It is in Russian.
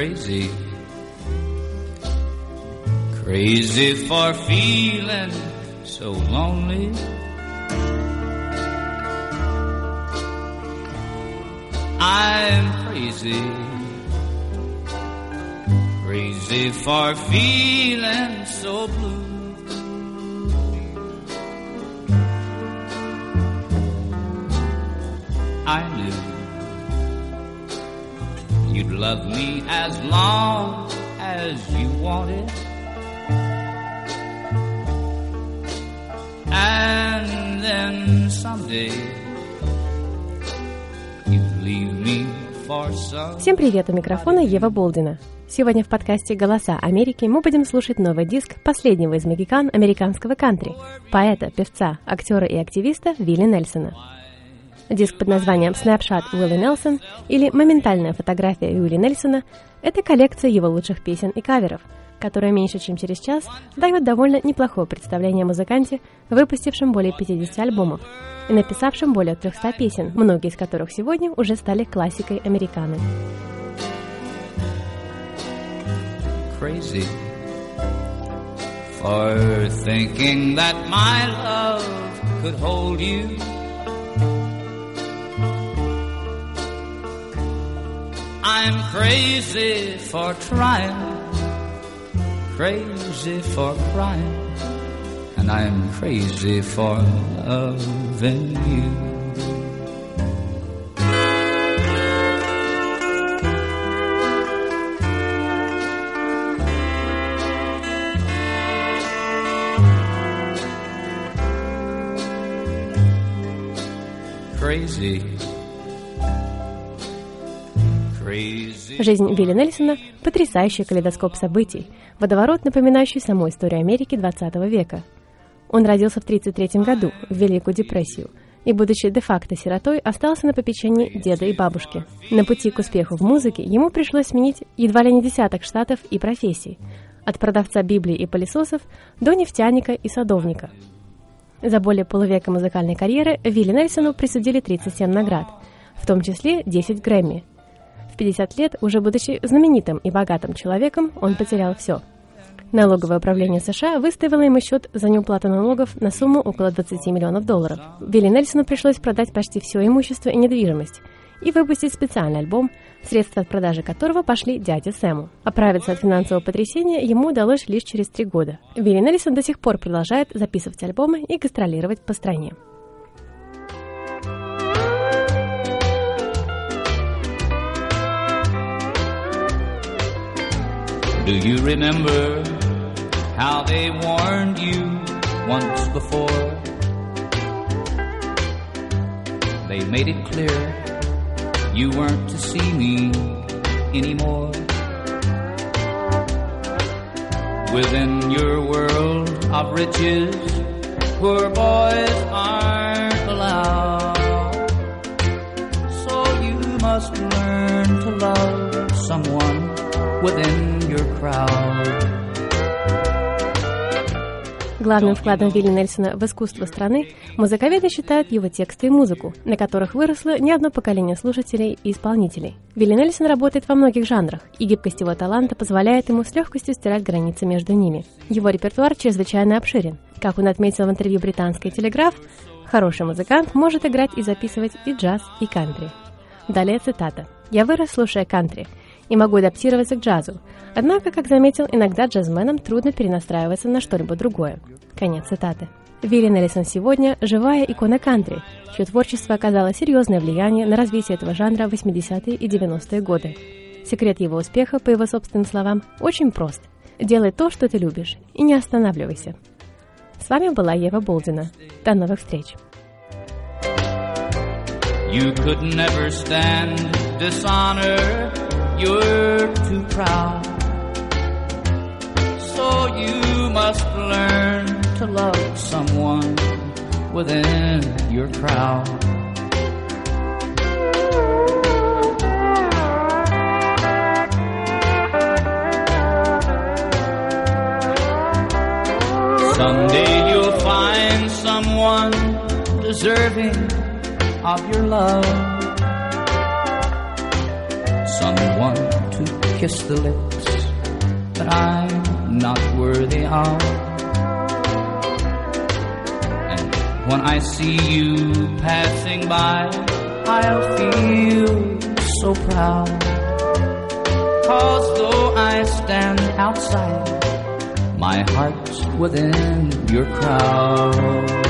crazy, crazy for feeling so lonely. I'm crazy, crazy for feeling so blue. I knew you'd love me as long as you wanted, and then someday you'd leave me for some. Всем привет, у микрофона Ева Болдина. Сегодня в подкасте «Голоса Америки» мы будем слушать новый диск последнего из магикан американского кантри, поэта, певца, актера и активиста Вилли Нельсона. Диск под названием «Snapshot Willie Nelson» или «Моментальная фотография Уилли Нельсона» — это коллекция его лучших песен и каверов, которая меньше чем через час дает довольно неплохое представление о музыканте, выпустившем более 50 альбомов и написавшем более 300 песен, многие из которых сегодня уже стали классикой американы. Crazy for thinking that my love could hold you. I'm crazy for trying, crazy for crying, and I'm crazy for loving you. Crazy. Жизнь Вилли Нельсона – потрясающий калейдоскоп событий, водоворот, напоминающий саму историю Америки XX века. Он родился в 1933 году, в Великую депрессию, и, будучи де-факто сиротой, остался на попечении деда и бабушки. На пути к успеху в музыке ему пришлось сменить едва ли не десяток штатов и профессий, от продавца Библии и пылесосов до нефтяника и садовника. За более полувека музыкальной карьеры Вилли Нельсону присудили 37 наград, в том числе 10 Грэмми. В 50 лет, уже будучи знаменитым и богатым человеком, он потерял все. Налоговое управление США выставило ему счет за неуплату налогов на сумму около $20 миллионов. Вилли Нельсону пришлось продать почти все имущество и недвижимость и выпустить специальный альбом, средства от продажи которого пошли дяде Сэму. Оправиться от финансового потрясения ему удалось лишь через 3 года. Вилли Нельсон до сих пор продолжает записывать альбомы и гастролировать по стране. Do you remember how they warned you once before? They made it clear you weren't to see me anymore. Within your world of riches, poor boys aren't allowed. So you must learn to love someone within your crowd. Главным вкладом Вилли Нельсона в искусство страны музыковеды считают его тексты и музыку, на которых выросло не одно поколение слушателей и исполнителей. Вилли Нельсон работает во многих жанрах, и гибкость его таланта позволяет ему с легкостью стирать границы между ними. Его репертуар чрезвычайно обширен. Как он отметил в интервью британской «Телеграф», хороший музыкант может играть и записывать и джаз, и кантри. Далее цитата. «Я вырос, слушая кантри, и могу адаптироваться к джазу. Однако, как заметил, иногда джазменам трудно перенастраиваться на что-либо другое». Конец цитаты. Вилли Нельсон сегодня – живая икона кантри, чье творчество оказало серьезное влияние на развитие этого жанра в 80-е и 90-е годы. Секрет его успеха, по его собственным словам, очень прост. Делай то, что ты любишь, и не останавливайся. С вами была Ева Болдина. До новых встреч. You could never stand dishonor. You're too proud, so you must learn to love someone within your crowd. Someday you'll find someone deserving of your love. Someone to kiss the lips that I'm not worthy of. And when I see you passing by, I'll feel so proud. 'Cause though I stand outside, my heart's within your crowd.